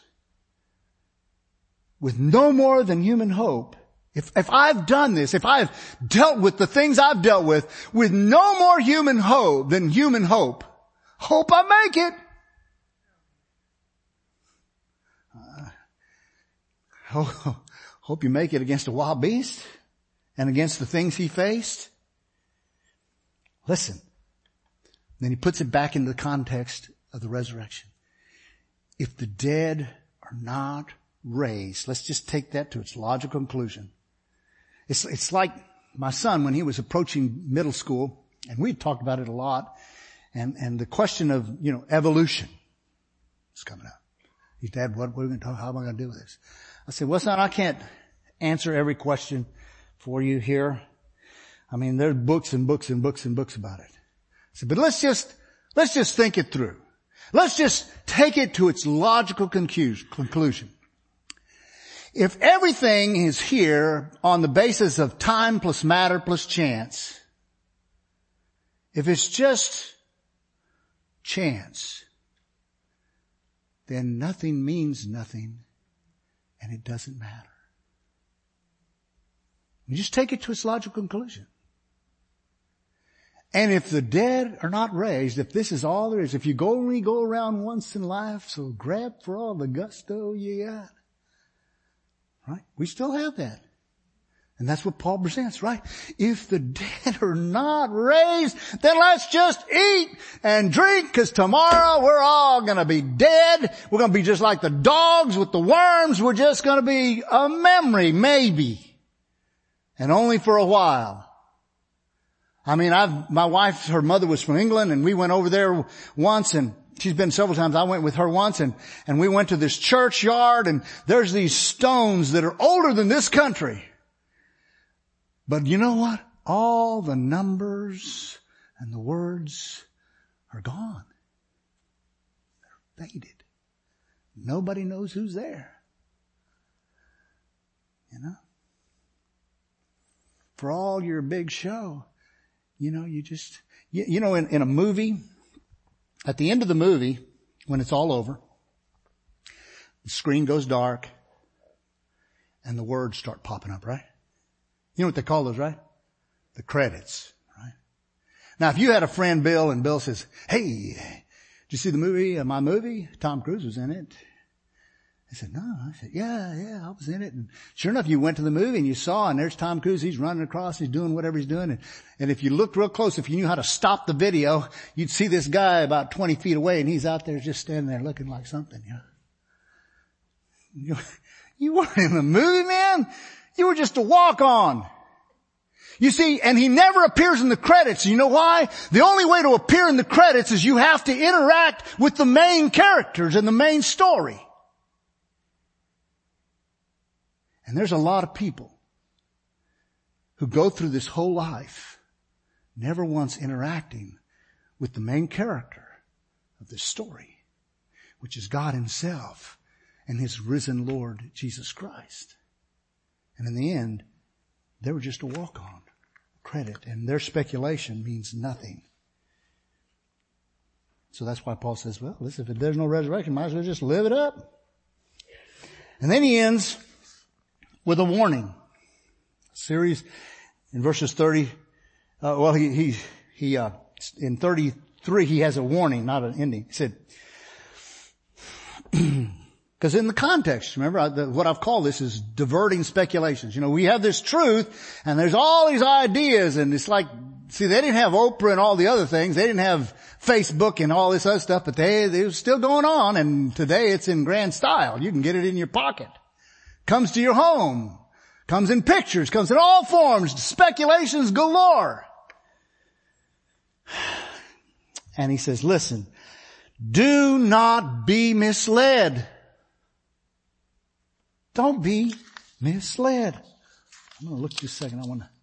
with no more than human hope. If, if I've done this, if I've dealt with the things I've dealt with, with no more human hope than human hope, hope I make it. Uh, hope, hope you make it against a wild beast and against the things he faced. Listen. Then he puts it back into the context of the resurrection. If the dead are not raised, let's just take that to its logical conclusion. It's, it's like my son when he was approaching middle school, and we talked about it a lot, and, and the question of, you know, evolution is coming up. He said, Dad, what, what are we going to talk, how am I going to do with this? I said, well, son, I can't answer every question for you here. I mean, there's books and books and books and books about it. I said, but let's just, let's just think it through. Let's just take it to its logical conclusion. If everything is here on the basis of time plus matter plus chance, if it's just chance, then nothing means nothing and it doesn't matter. You just take it to its logical conclusion. And if the dead are not raised, if this is all there is, if you go only go around once in life, so grab for all the gusto you got. Right? We still have that. And that's what Paul presents, right? If the dead are not raised, then let's just eat and drink, because tomorrow we're all going to be dead. We're going to be just like the dogs with the worms. We're just going to be a memory, maybe. And only for a while. I mean, I've, my wife, her mother was from England, and we went over there once, and she's been several times. I went with her once, and, and we went to this churchyard, and there's these stones that are older than this country. But you know what? All the numbers and the words are gone. They're faded. Nobody knows who's there. You know? For all your big show, you know, you just, you, you know, in, in a movie, at the end of the movie, when it's all over, the screen goes dark and the words start popping up, right? You know what they call those, right? The credits, right? Now, if you had a friend, Bill, and Bill says, hey, you see the movie, uh, my movie? Tom Cruise was in it. I said, no. I said, yeah, yeah, I was in it. And sure enough, you went to the movie and you saw, and there's Tom Cruise. He's running across. He's doing whatever he's doing. And, and if you looked real close, if you knew how to stop the video, you'd see this guy about twenty feet away, and he's out there just standing there looking like something, you know. You, you weren't in the movie, man. You were just a walk-on. You see, and he never appears in the credits. You know why? The only way to appear in the credits is you have to interact with the main characters in the main story. And there's a lot of people who go through this whole life never once interacting with the main character of this story, which is God himself and his risen Lord Jesus Christ. And in the end, they were just a walk-on, credit, and their speculation means nothing. So that's why Paul says, well, listen, if there's no resurrection, might as well just live it up. And then he ends with a warning. A series in verses thirty, uh, well, he, he, he, uh, in thirty-three, he has a warning, not an ending. He said, because in the context, remember, I, the, what I've called this is diverting speculations. You know, we have this truth, and there's all these ideas, and it's like, see, they didn't have Oprah and all the other things. They didn't have Facebook and all this other stuff, but they, they was still going on, and today it's in grand style. You can get it in your pocket. Comes to your home. Comes in pictures. Comes in all forms. Speculations galore. And he says, listen, do not be misled. Don't be misled. I'm going to look just a second. I want to.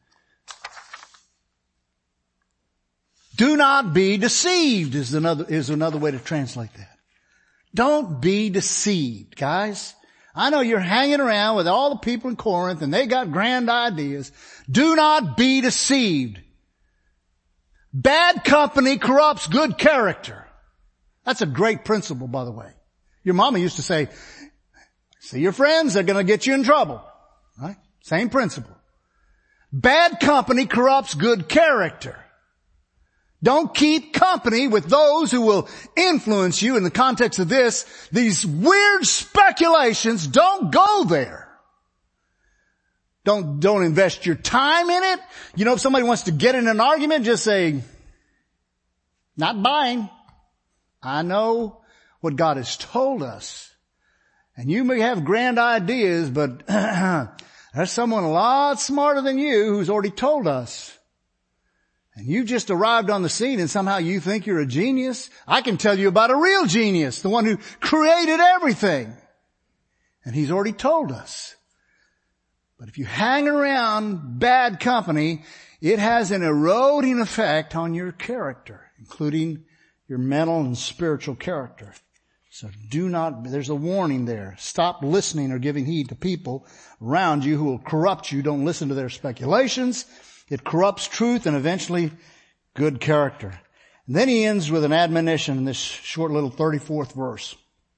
Do not be deceived is another, is another way to translate that. Don't be deceived, guys. I know you're hanging around with all the people in Corinth and they got grand ideas. Do not be deceived. Bad company corrupts good character. That's a great principle, by the way. Your mama used to say, see your friends, they're going to get you in trouble. Right? Same principle. Bad company corrupts good character. Don't keep company with those who will influence you in the context of this. These weird speculations, don't go there. Don't, don't invest your time in it. You know, if somebody wants to get in an argument, just say, not buying. I know what God has told us. And you may have grand ideas, but there's someone a lot smarter than you who's already told us. And you just arrived on the scene and somehow you think you're a genius. I can tell you about a real genius, the one who created everything. And he's already told us. But if you hang around bad company, it has an eroding effect on your character, including your mental and spiritual character. So do not, there's a warning there. Stop listening or giving heed to people around you who will corrupt you. Don't listen to their speculations. It corrupts truth and eventually good character. And then he ends with an admonition in this short little thirty-fourth verse.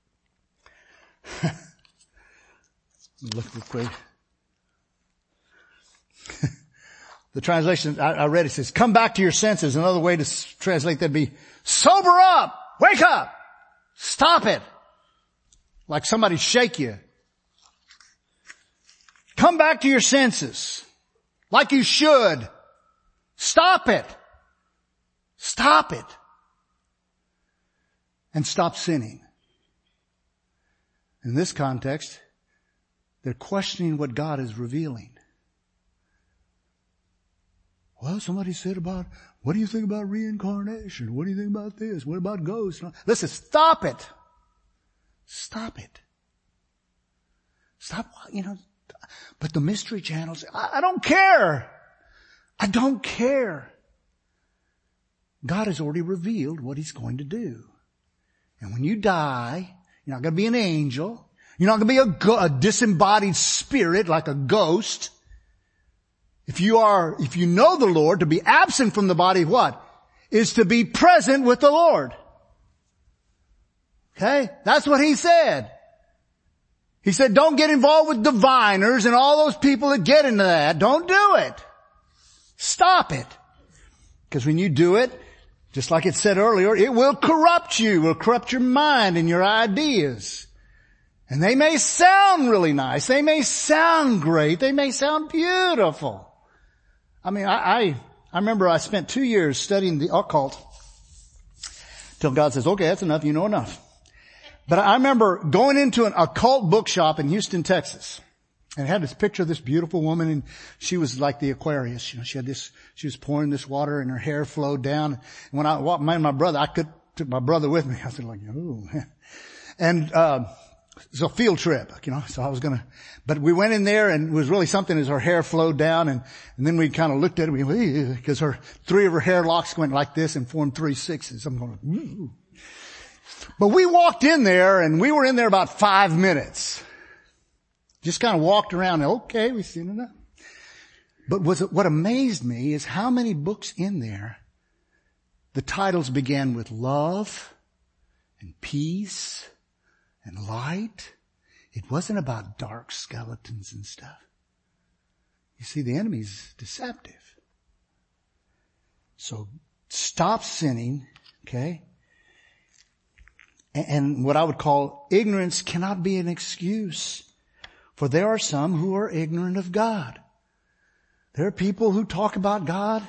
Look real quick. The translation I, I read, it says, come back to your senses. Another way to s- translate that would be, sober up! Wake up! Stop it! Like somebody shake you. Come back to your senses. Like you should. Stop it. Stop it. And stop sinning. In this context, they're questioning what God is revealing. Well, somebody said about, what do you think about reincarnation? What do you think about this? What about ghosts? Listen, stop it. Stop it. Stop, you know, but the Mystery Channels, I, I don't care. I don't care. God has already revealed what he's going to do. And when you die, you're not going to be an angel. You're not going to be a, go- a disembodied spirit like a ghost. If you are, if you know the Lord, to be absent from the body, what? Is to be present with the Lord. Okay? That's what he said. He said, don't get involved with diviners and all those people that get into that. Don't do it. Stop it. Because when you do it, Just like it said earlier, it will corrupt you, will corrupt your mind and your ideas. And they may sound really nice. They may sound great. They may sound beautiful. I mean, I, I, I remember I spent two years studying the occult till God says, okay, that's enough. You know enough. But I remember going into an occult bookshop in Houston, Texas. And it had this picture of this beautiful woman, and she was like the Aquarius. You know, she had this, she was pouring this water and her hair flowed down. And when I walked, my, my brother, I could, took my brother with me. I was like, ooh. And, uh, it was a field trip, you know, so I was gonna, but we went in there and it was really something as her hair flowed down, and, and then we kind of looked at it, we went, because her, three of her hair locks went like this and formed three sixes. I'm going, ooh. But we walked in there and we were in there about five minutes. Just kind of walked around. Okay, we've seen enough. But what's, what amazed me is how many books in there, the titles began with love and peace and light. It wasn't about dark skeletons and stuff. You see, the enemy's deceptive. So stop sinning, okay? And, and what I would call ignorance cannot be an excuse. For there are some who are ignorant of God. There are people who talk about God,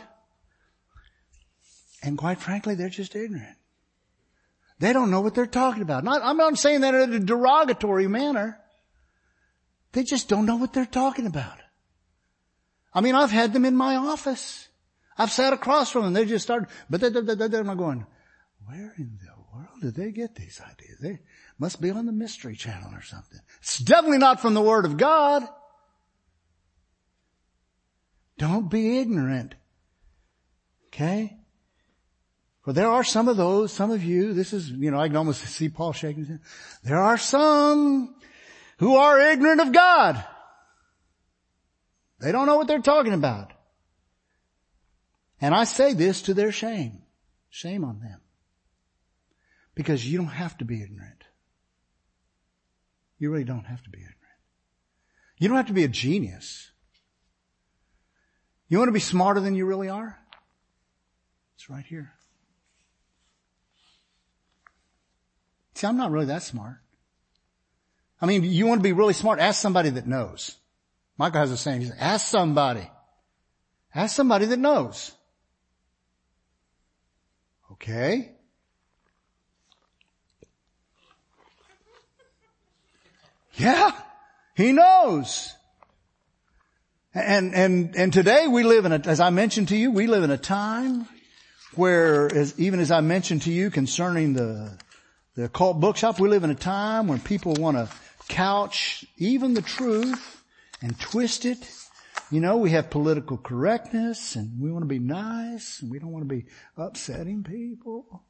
and quite frankly, they're just ignorant. They don't know what they're talking about. Not, I'm not saying that in a derogatory manner. They just don't know what they're talking about. I mean, I've had them in my office. I've sat across from them. They just start, but they're, they're, they're not going, where in the world did they get these ideas? They must be on the Mystery Channel or something. It's definitely not from the Word of God. Don't be ignorant. Okay? For there are some of those, some of you, this is, you know, I can almost see Paul shaking his head. There are some who are ignorant of God. They don't know what they're talking about. And I say this to their shame. Shame on them. Because you don't have to be ignorant. You really don't have to be ignorant. You don't have to be a genius. You want to be smarter than you really are? It's right here. See, I'm not really that smart. I mean, you want to be really smart? Ask somebody that knows. Michael has a saying. He says, ask somebody. Ask somebody that knows. Okay. Yeah, he knows. And, and, and today we live in a, as I mentioned to you, we live in a time where, as, even as I mentioned to you concerning the, the occult bookshop, we live in a time when people want to couch even the truth and twist it. You know, we have political correctness and we want to be nice and we don't want to be upsetting people.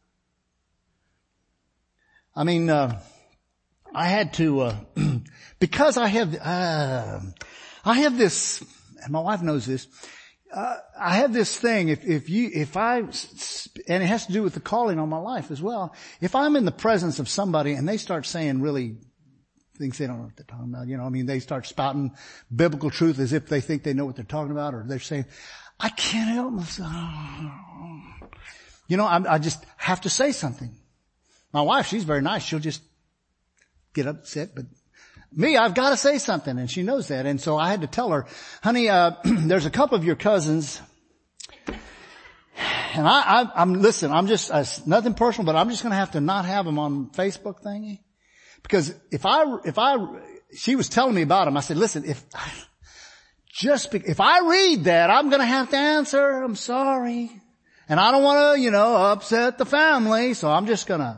I mean, uh, I had to, uh, because I have, uh, I have this, and my wife knows this, uh, I have this thing, if, if you, if I, and it has to do with the calling on my life as well, if I'm in the presence of somebody and they start saying really things they don't know what they're talking about, you know, I mean, they start spouting biblical truth as if they think they know what they're talking about, or they're saying, I can't help myself. You know, I, I just have to say something. My wife, she's very nice. She'll just get upset, but me, I've got to say something, and she knows that. And so I had to tell her, honey, uh, there's a couple of your cousins, and I, I, I'm, listen, I'm just, uh, nothing personal, but I'm just going to have to not have them on Facebook thingy. Because if I, if I, she was telling me about them, I said, listen, if, just, be, if I read that, I'm going to have to answer, I'm sorry. And I don't want to, you know, upset the family, so I'm just going to.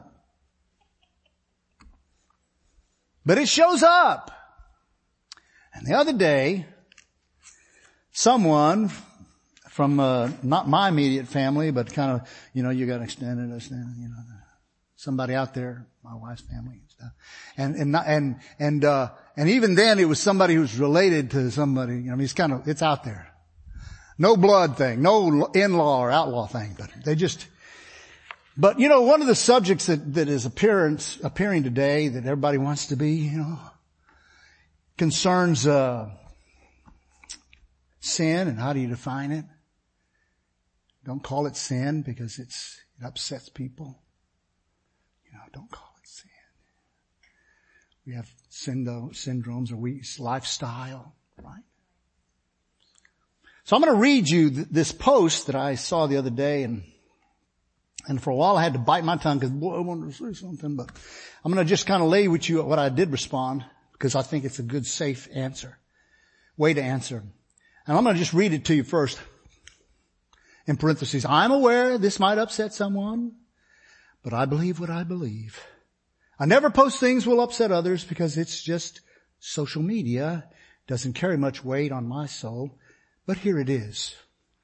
But it shows up. And the other day, someone from, uh, not my immediate family, but kind of, you know, you got extended, extended, you know, somebody out there, my wife's family and stuff. And, and, and, and, uh, and even then it was somebody who's related to somebody, you know, I mean, it's kind of, it's out there. No blood thing, no in-law or outlaw thing, but they just, but you know, one of the subjects that, that is appearance, appearing today that everybody wants to be, you know, concerns, uh, sin and how do you define it? Don't call it sin because it's, it upsets people. You know, don't call it sin. We have syndo- syndromes or we, lifestyle, right? So I'm going to read you th- this post that I saw the other day, and and for a while I had to bite my tongue because, boy, I wanted to say something, but I'm going to just kind of lay with you what I did respond because I think it's a good, safe answer, way to answer. And I'm going to just read it to you first. In parentheses, I'm aware this might upset someone, but I believe what I believe. I never post things will upset others because it's just social media. Doesn't carry much weight on my soul. But here it is.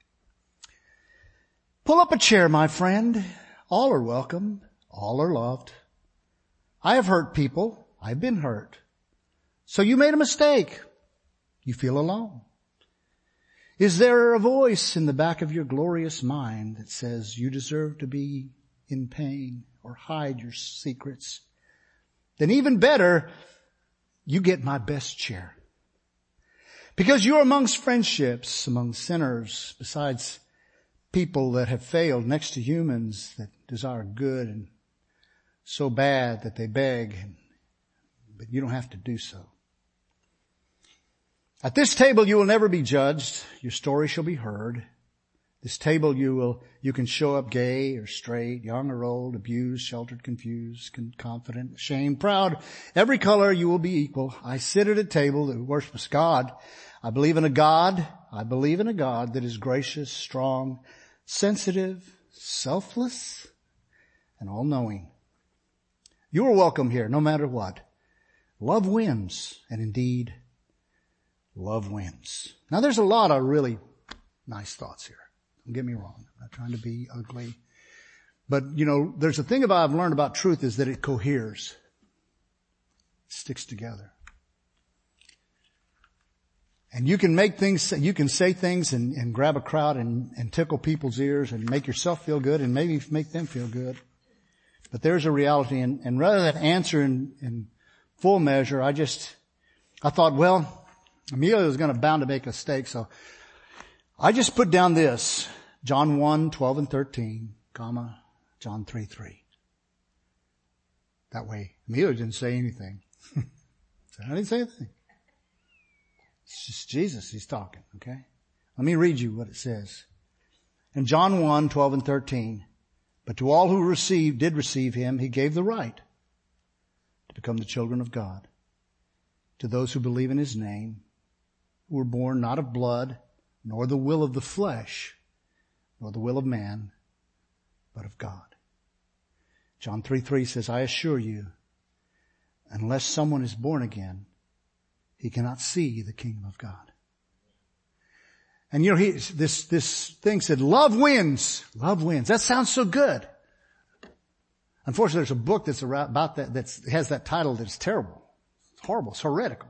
Pull up a chair, my friend. All are welcome. All are loved. I have hurt people. I've been hurt. So you made a mistake. You feel alone. Is there a voice in the back of your glorious mind that says you deserve to be in pain or hide your secrets? Then even better, you get my best chair. Because you're amongst friendships, among sinners, besides people that have failed, next to humans that desire good and so bad that they beg, but you don't have to do so. At this table you will never be judged. Your story shall be heard. This table you will, you can show up gay or straight, young or old, abused, sheltered, confused, confident, ashamed, proud. Every color you will be equal. I sit at a table that worships God. I believe in a God. I believe in a God that is gracious, strong, sensitive, selfless, and all-knowing. You are welcome here, no matter what. Love wins, and indeed, love wins. Now there's a lot of really nice thoughts here. Don't get me wrong. I'm not trying to be ugly. But, you know, there's a thing about I've learned about truth is that it coheres. It sticks together. And you can make things, you can say things and, and grab a crowd and, and tickle people's ears and make yourself feel good and maybe make them feel good. But there's a reality, and, and rather than answer in, in full measure, I just, I thought, well, Amelia was going to bound to make a mistake, so I just put down this, John one, twelve and thirteen, comma, John three, three. That way, Amelia didn't say anything. So I didn't say anything. It's just Jesus, he's talking, okay? Let me read you what it says. In John one, twelve and thirteen, but to all who received, did receive him, he gave the right to become the children of God. To those who believe in his name, who were born not of blood, nor the will of the flesh, nor the will of man, but of God. John three, three says, I assure you, unless someone is born again, he cannot see the kingdom of God. And you know, he, this, this thing said, love wins. Love wins. That sounds so good. Unfortunately, there's a book that's about that, that has that title that's terrible. It's horrible. It's heretical.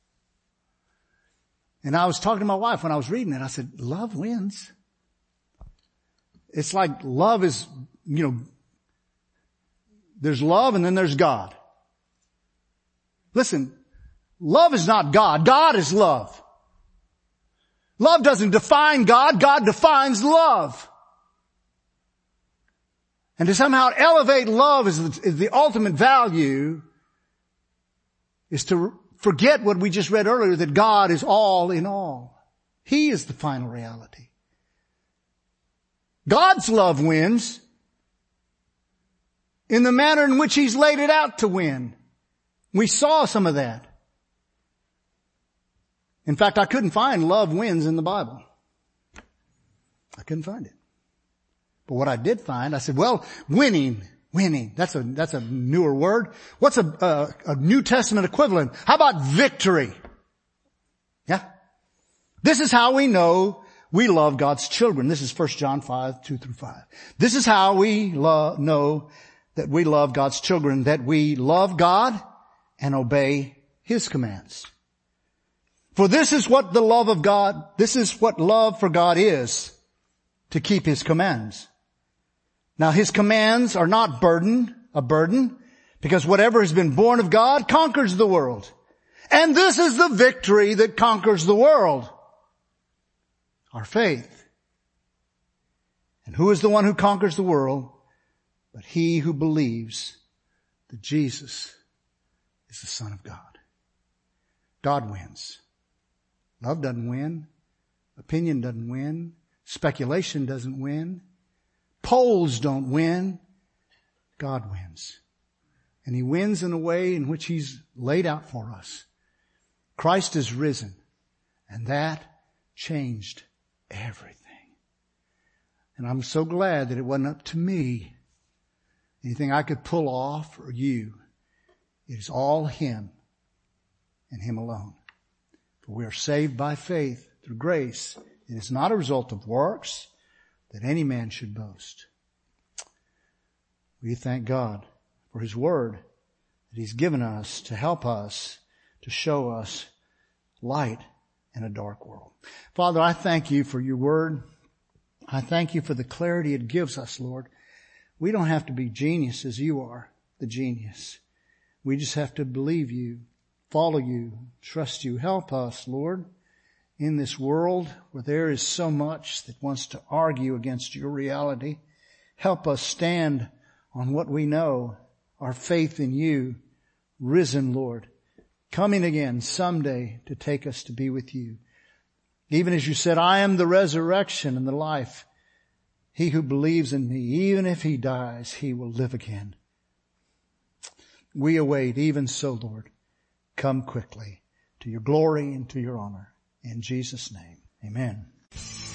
And I was talking to my wife when I was reading it. I said, love wins. It's like love is, you know, there's love and then there's God. Listen, love is not God. God is love. Love doesn't define God. God defines love. And to somehow elevate love as the, as the ultimate value is to forget what we just read earlier, that God is all in all. He is the final reality. God's love wins in the manner in which he's laid it out to win. We saw some of that. In fact, I couldn't find love wins in the Bible. I couldn't find it. But what I did find, I said, well, winning, winning, that's a, that's a newer word. What's a, a, a New Testament equivalent? How about victory? Yeah. This is how we know we love God's children. This is First John five, two through five. This is how we lo- know that we love God's children, that we love God and obey his commands. For this is what the love of God, this is what love for God is, to keep his commands. Now his commands are not burden, a burden, because whatever has been born of God conquers the world. And this is the victory that conquers the world. Our faith. And who is the one who conquers the world but he who believes that Jesus is the Son of God? God wins. Love doesn't win. Opinion doesn't win. Speculation doesn't win. Polls don't win. God wins. And he wins in a way in which he's laid out for us. Christ is risen. And that changed everything. And I'm so glad that it wasn't up to me, anything I could pull off or you. It is all him and him alone. For we are saved by faith through grace. It is not a result of works that any man should boast. We thank God for his word that he's given us to help us, to show us light in a dark world. Father, I thank you for your word. I thank you for the clarity it gives us, Lord. We don't have to be geniuses. You are the genius. We just have to believe you, follow you, trust you. Help us, Lord, in this world where there is so much that wants to argue against your reality. Help us stand on what we know, our faith in you, risen, Lord, coming again someday to take us to be with you. Even as you said, I am the resurrection and the life. He who believes in me, even if he dies, he will live again. We await, even so, Lord, come quickly to your glory and to your honor. In Jesus' name, amen.